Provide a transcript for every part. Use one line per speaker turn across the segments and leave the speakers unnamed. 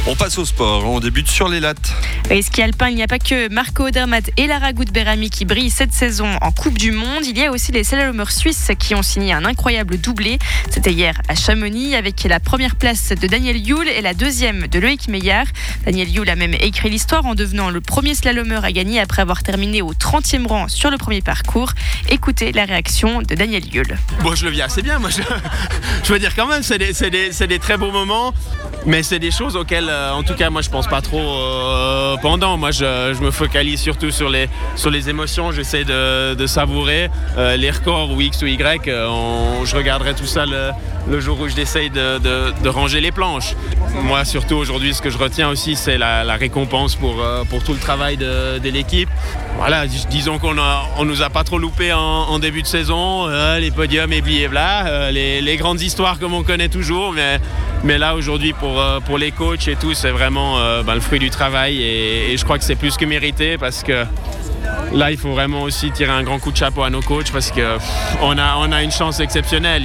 On passe au sport, on débute sur les lattes.
Et ski alpin, il n'y a pas que Marco Odermatt et Lara Gutberami qui brillent cette saison en Coupe du Monde. Il y a aussi les slalomeurs suisses qui ont signé un incroyable doublé. C'était hier à Chamonix avec la première place de Daniel Yule et la deuxième de Loïc Meillard. Daniel Yule a même écrit l'histoire en devenant le premier slalomeur à gagner après avoir terminé au 30e rang sur le premier parcours. Écoutez la réaction de Daniel Yule.
Bon, je le vis assez bien. Moi, je veux dire quand même, c'est des très beaux moments. Mais c'est des choses auxquelles, en tout cas, moi, je pense pas trop pendant. Moi, je me focalise surtout sur les émotions. J'essaie de savourer les records ou X ou Y. Je regarderai tout ça le jour où je décide de ranger les planches. Moi, surtout aujourd'hui, ce que je retiens aussi, c'est la récompense pour tout le travail de l'équipe. Voilà, disons qu'on nous a pas trop loupé en début de saison. Les podiums et blabla, les grandes histoires comme on connaît toujours, mais là aujourd'hui pour les coachs et tout, c'est vraiment le fruit du travail et je crois que c'est plus que mérité parce que là il faut vraiment aussi tirer un grand coup de chapeau à nos coachs parce que on a une chance exceptionnelle.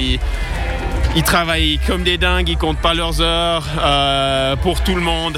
Ils travaillent comme des dingues, ils comptent pas leurs heures pour tout le monde.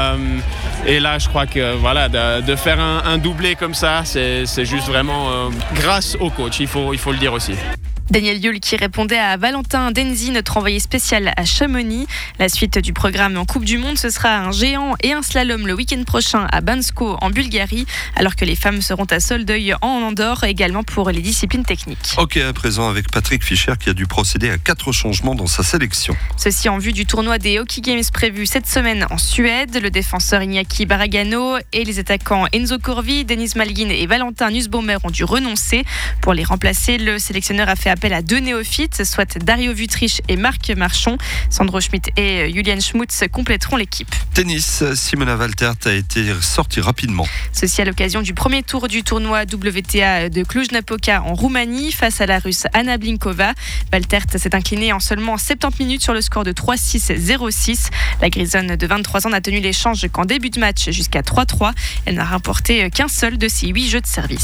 Et là, je crois que voilà, de faire un doublé comme ça, c'est juste vraiment grâce au coach. Il faut le dire aussi.
Daniel Yule qui répondait à Valentin Denzi, notre envoyé spécial à Chamonix. La suite du programme en Coupe du Monde, ce sera un géant et un slalom le week-end prochain à Bansko en Bulgarie, alors que les femmes seront à Soldeuil en Andorre, également pour les disciplines techniques.
Ok, à présent avec Patrick Fischer qui a dû procéder à 4 changements dans sa sélection.
Ceci en vue du tournoi des Hockey Games prévu cette semaine en Suède. Le défenseur Iñaki Barragano et les attaquants Enzo Corvi, Denis Malgin et Valentin Nussbaumer ont dû renoncer. Pour les remplacer, le sélectionneur a fait appel à 2 néophytes, soit Dario Vutric et Marc Marchon. Sandro Schmidt et Julian Schmutz compléteront l'équipe.
Tennis, Simona Waltert a été sortie rapidement.
Ceci à l'occasion du premier tour du tournoi WTA de Cluj-Napoca en Roumanie face à la Russe Anna Blinkova. Waltert s'est inclinée en seulement 70 minutes sur le score de 3-6, 0-6. La Grisonne de 23 ans n'a tenu l'échange qu'en début de match jusqu'à 3-3. Elle n'a remporté qu'un seul de ses 8 jeux de service.